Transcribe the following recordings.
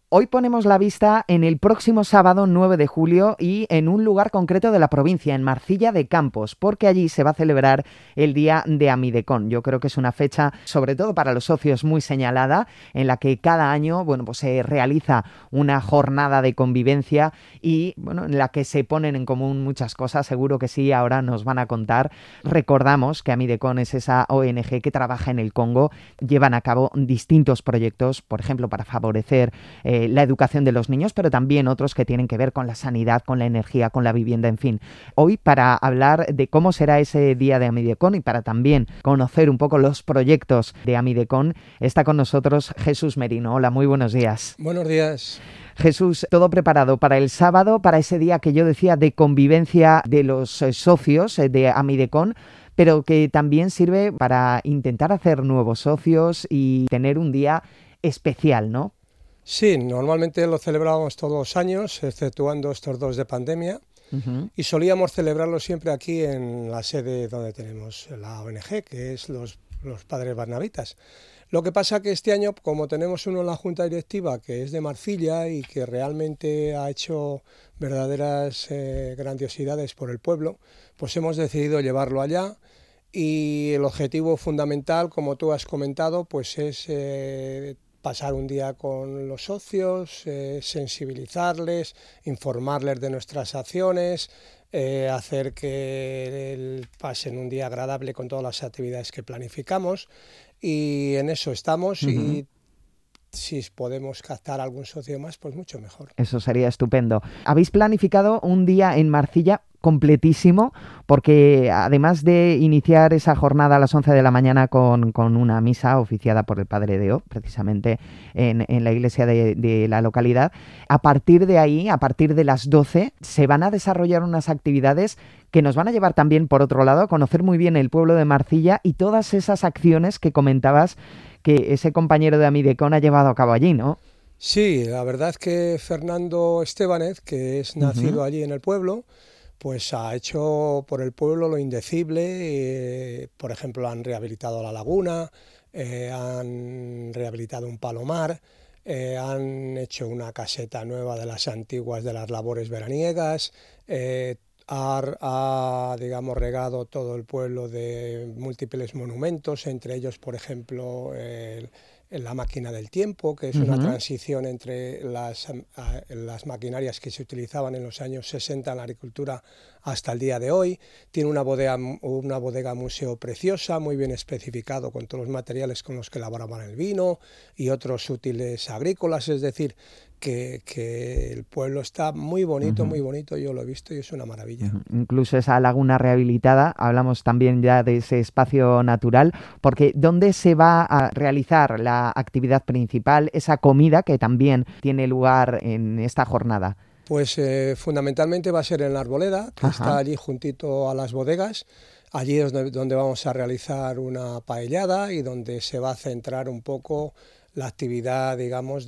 Hoy ponemos la vista en el próximo sábado 9 de julio y en un lugar concreto de la provincia, en Marcilla de Campos, porque allí se va a celebrar el Día de Amidecon. Yo creo que es una fecha, sobre todo para los socios, muy señalada, en la que cada año se realiza una jornada de convivencia y en la que se ponen en común muchas cosas. Seguro que sí, ahora nos van a contar. Recordamos que Amidecon es esa ONG que trabaja en el Congo, llevan a cabo distintos proyectos, por ejemplo, para favorecer la educación de los niños, pero también otros que tienen que ver con la sanidad, con la energía, con la vivienda, en fin. Hoy, para hablar de cómo será ese día de Amidecon y para también conocer un poco los proyectos de Amidecon, está con nosotros Jesús Merino. Hola, muy buenos días. Buenos días. Jesús, todo preparado para el sábado, para ese día que yo decía de convivencia de los socios de Amidecon, pero que también sirve para intentar hacer nuevos socios y tener un día especial, ¿no? Sí, normalmente lo celebrábamos todos los años, exceptuando estos dos de pandemia, y solíamos celebrarlo siempre aquí en la sede donde tenemos la ONG, que es los Padres Barnabitas. Lo que pasa que este año, como tenemos uno en la Junta Directiva que es de Marcilla y que realmente ha hecho verdaderas grandiosidades por el pueblo, pues hemos decidido llevarlo allá. Y el objetivo fundamental, como tú has comentado, pues es pasar un día con los socios, sensibilizarles, informarles de nuestras acciones, hacer que pasen un día agradable con todas las actividades que planificamos, y en eso estamos. Y si podemos captar algún socio más, pues mucho mejor. Eso sería estupendo. Habéis planificado un día en Marcilla completísimo, porque además de iniciar esa jornada a las 11 de la mañana con una misa oficiada por el Padre Deo, precisamente en la iglesia de la localidad, a partir de ahí, a partir de las 12, se van a desarrollar unas actividades que nos van a llevar también, por otro lado, a conocer muy bien el pueblo de Marcilla y todas esas acciones que comentabas que ese compañero de Amidecon ha llevado a cabo allí, ¿no? Sí, la verdad es que Fernando Estebanez, que es nacido allí en el pueblo, pues ha hecho por el pueblo lo indecible. Por ejemplo, han rehabilitado la laguna, han rehabilitado un palomar, han hecho una caseta nueva de las antiguas de las labores veraniegas, ha regado todo el pueblo de múltiples monumentos, entre ellos, por ejemplo, la máquina del tiempo, que es una transición entre las maquinarias que se utilizaban en los años 60 en la agricultura hasta el día de hoy. Tiene una bodega museo preciosa, muy bien especificado, con todos los materiales con los que elaboraban el vino y otros útiles agrícolas. Es decir, que el pueblo está muy bonito, yo lo he visto y es una maravilla. Incluso esa laguna rehabilitada, hablamos también ya de ese espacio natural, porque ¿dónde se va a realizar la actividad principal, esa comida que también tiene lugar en esta jornada? Pues fundamentalmente va a ser en la Arboleda, que está allí juntito a las bodegas. Allí es donde vamos a realizar una paellada y donde se va a centrar un poco la actividad, digamos,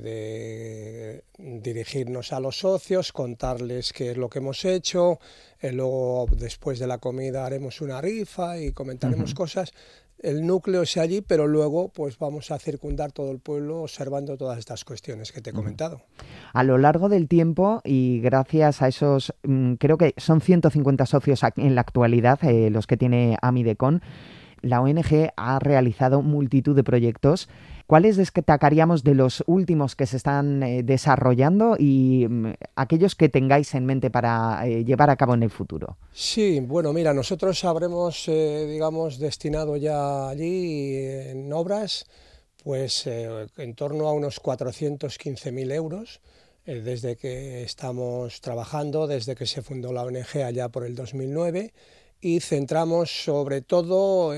de dirigirnos a los socios, contarles qué es lo que hemos hecho. Luego, después de la comida, haremos una rifa y comentaremos cosas. El núcleo es allí, pero luego pues vamos a circundar todo el pueblo observando todas estas cuestiones que te he comentado. A lo largo del tiempo y gracias a esos, creo que son 150 socios en la actualidad, los que tiene Amidecon, la ONG ha realizado multitud de proyectos. ¿Cuáles destacaríamos de los últimos que se están desarrollando y aquellos que tengáis en mente para llevar a cabo en el futuro? Sí, bueno, mira, nosotros habremos, destinado ya allí en obras, pues en torno a unos 415.000 euros, desde que estamos trabajando, desde que se fundó la ONG allá por el 2009, y centramos sobre todo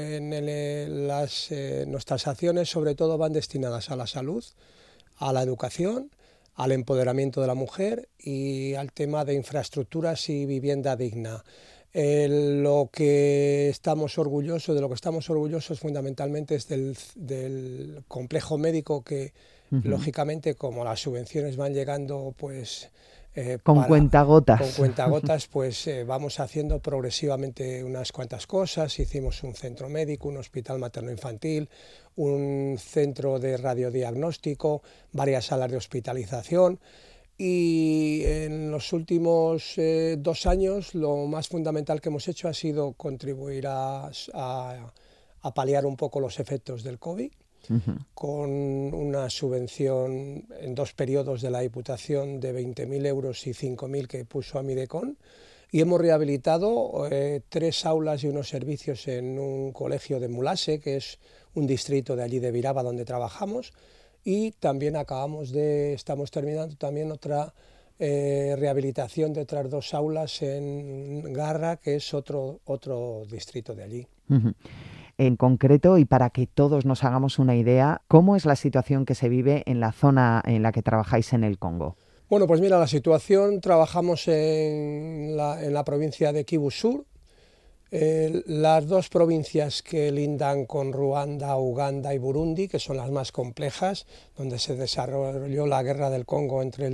nuestras acciones, sobre todo van destinadas a la salud, a la educación, al empoderamiento de la mujer y al tema de infraestructuras y vivienda digna. De lo que estamos orgullosos fundamentalmente es del complejo médico que, lógicamente, como las subvenciones van llegando, pues Con cuentagotas. Con cuentagotas, pues vamos haciendo progresivamente unas cuantas cosas. Hicimos un centro médico, un hospital materno-infantil, un centro de radiodiagnóstico, varias salas de hospitalización. Y en los últimos 2 años lo más fundamental que hemos hecho ha sido contribuir a paliar un poco los efectos del COVID, con una subvención en 2 periodos de la Diputación de 20.000 euros y 5.000 que puso Amidecon, y hemos rehabilitado 3 aulas y unos servicios en un colegio de Mulase, que es un distrito de allí de Viraba donde trabajamos, y también estamos terminando también otra rehabilitación de otras 2 aulas en Garra, que es otro distrito de allí. En concreto, y para que todos nos hagamos una idea, ¿cómo es la situación que se vive en la zona en la que trabajáis en el Congo? Bueno, pues mira, la situación, trabajamos en la provincia de Kivu Sur. Las 2 provincias que lindan con Ruanda, Uganda y Burundi, que son las más complejas, donde se desarrolló la guerra del Congo entre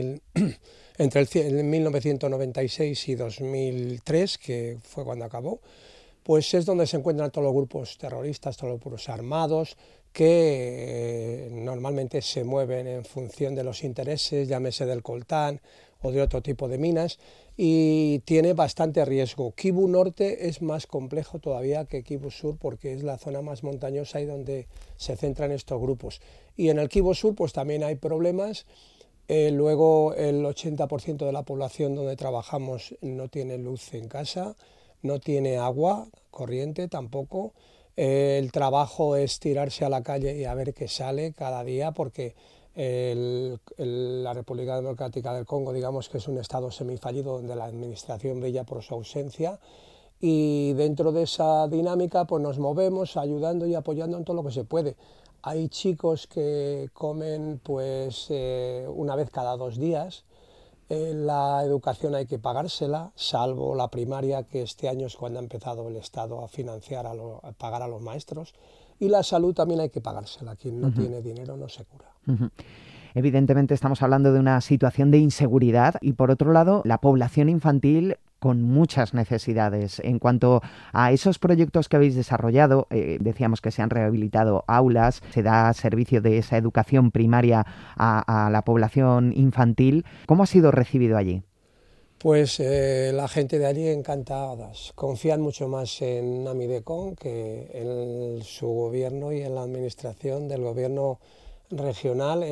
1996 y 2003, que fue cuando acabó, pues es donde se encuentran todos los grupos terroristas, todos los grupos armados, que normalmente se mueven en función de los intereses, llámese del coltán o de otro tipo de minas, y tiene bastante riesgo. Kivu Norte es más complejo todavía que Kivu Sur, porque es la zona más montañosa y donde se centran estos grupos. Y en el Kivu Sur pues también hay problemas. Luego el 80% de la población donde trabajamos no tiene luz en casa, no tiene agua corriente tampoco. El trabajo es tirarse a la calle y a ver qué sale cada día, porque la República Democrática del Congo, digamos que es un estado semifallido donde la administración brilla por su ausencia, y dentro de esa dinámica pues nos movemos ayudando y apoyando en todo lo que se puede. Hay chicos que comen pues una vez cada 2 días. La educación hay que pagársela, salvo la primaria, que este año es cuando ha empezado el Estado a financiar, a pagar a los maestros, y la salud también hay que pagársela. Quien no tiene dinero no se cura. Evidentemente estamos hablando de una situación de inseguridad y, por otro lado, la población infantil con muchas necesidades. En cuanto a esos proyectos que habéis desarrollado, decíamos que se han rehabilitado aulas, se da servicio de esa educación primaria a la población infantil. ¿Cómo ha sido recibido allí? Pues la gente de allí encantadas, confían mucho más en Amidecon que en su gobierno y en la administración del gobierno regional.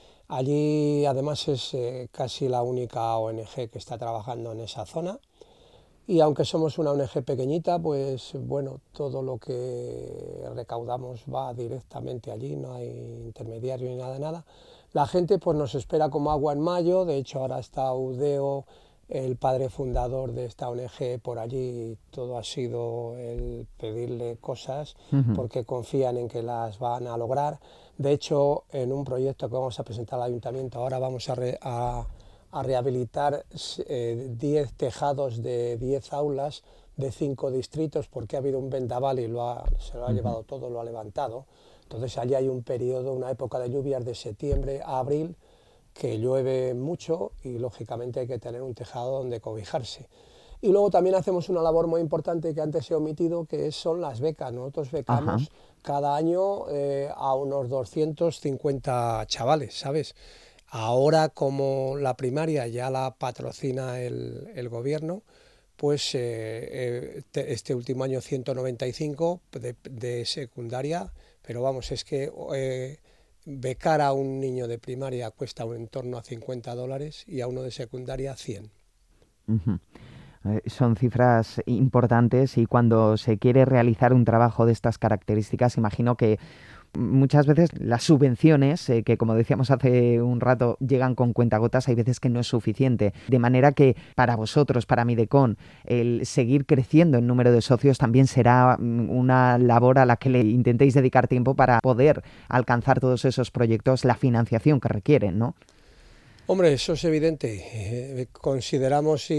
Allí además es casi la única ONG que está trabajando en esa zona, y aunque somos una ONG pequeñita, pues bueno, todo lo que recaudamos va directamente allí, no hay intermediario ni nada. La gente pues nos espera como agua en mayo. De hecho ahora está Udeo, el padre fundador de esta ONG, por allí. Todo ha sido el pedirle cosas porque confían en que las van a lograr. De hecho, en un proyecto que vamos a presentar al ayuntamiento ahora vamos a rehabilitar 10 tejados de 10 aulas de 5 distritos, porque ha habido un vendaval y se lo ha llevado todo, lo ha levantado. Entonces allí hay un periodo, una época de lluvias de septiembre a abril, que llueve mucho y lógicamente hay que tener un tejado donde cobijarse. Y luego también hacemos una labor muy importante que antes he omitido, que son las becas. Nosotros becamos cada año a unos 250 chavales, ¿sabes? Ahora, como la primaria ya la patrocina el gobierno, pues este último año 195 de secundaria, pero vamos, es que becar a un niño de primaria cuesta en torno a $50 y a uno de secundaria 100. Son cifras importantes, y cuando se quiere realizar un trabajo de estas características, imagino que muchas veces las subvenciones, que como decíamos hace un rato, llegan con cuentagotas, hay veces que no es suficiente. De manera que para vosotros, para Amidecon, el seguir creciendo en número de socios también será una labor a la que le intentéis dedicar tiempo para poder alcanzar todos esos proyectos, la financiación que requieren, ¿no? Hombre, eso es evidente. Consideramos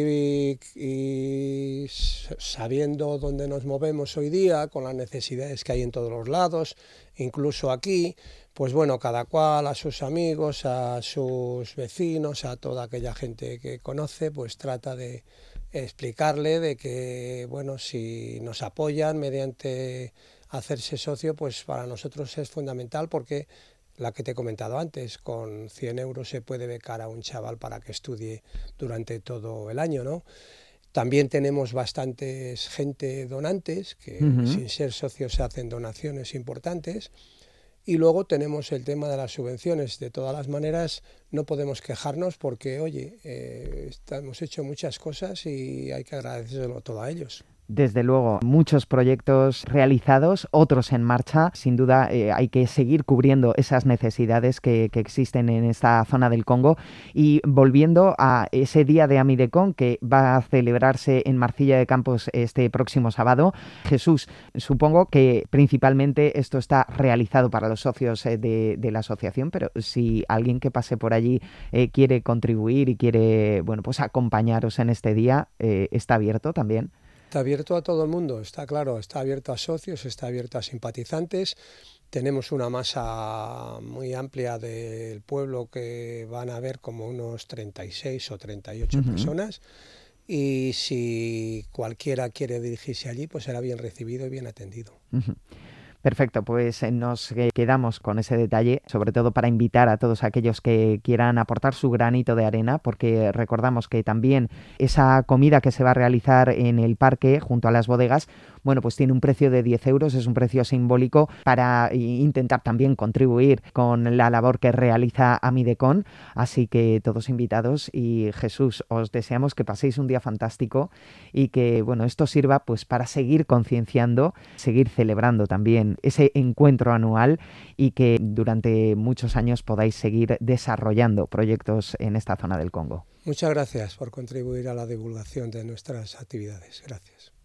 y sabiendo dónde nos movemos hoy día, con las necesidades que hay en todos los lados, incluso aquí, pues bueno, cada cual a sus amigos, a sus vecinos, a toda aquella gente que conoce, pues trata de explicarle de que, bueno, si nos apoyan mediante hacerse socio, pues para nosotros es fundamental, porque la que te he comentado antes, con 100 euros se puede becar a un chaval para que estudie durante todo el año, ¿no? También tenemos bastantes gente donantes que sin ser socios se hacen donaciones importantes. Y luego tenemos el tema de las subvenciones. De todas las maneras, no podemos quejarnos porque, oye, hemos hecho muchas cosas y hay que agradecérselo todo a ellos. Desde luego, muchos proyectos realizados, otros en marcha. Sin duda, hay que seguir cubriendo esas necesidades que existen en esta zona del Congo. Y volviendo a ese día de Amidecon que va a celebrarse en Marcilla de Campos este próximo sábado, Jesús, supongo que principalmente esto está realizado para los socios de la asociación, pero si alguien que pase por allí quiere contribuir y quiere, bueno, pues acompañaros en este día, ¿está abierto también? Está abierto a todo el mundo, está claro, está abierto a socios, está abierto a simpatizantes. Tenemos una masa muy amplia del pueblo que van a haber como unos 36 o 38 personas, y si cualquiera quiere dirigirse allí, pues será bien recibido y bien atendido. Perfecto, pues nos quedamos con ese detalle, sobre todo para invitar a todos aquellos que quieran aportar su granito de arena, porque recordamos que también esa comida que se va a realizar en el parque junto a las bodegas, bueno, pues tiene un precio de 10 euros, es un precio simbólico para intentar también contribuir con la labor que realiza Amidecon, así que todos invitados. Y Jesús, os deseamos que paséis un día fantástico y que, bueno, esto sirva pues para seguir concienciando, seguir celebrando también ese encuentro anual y que durante muchos años podáis seguir desarrollando proyectos en esta zona del Congo. Muchas gracias por contribuir a la divulgación de nuestras actividades. Gracias.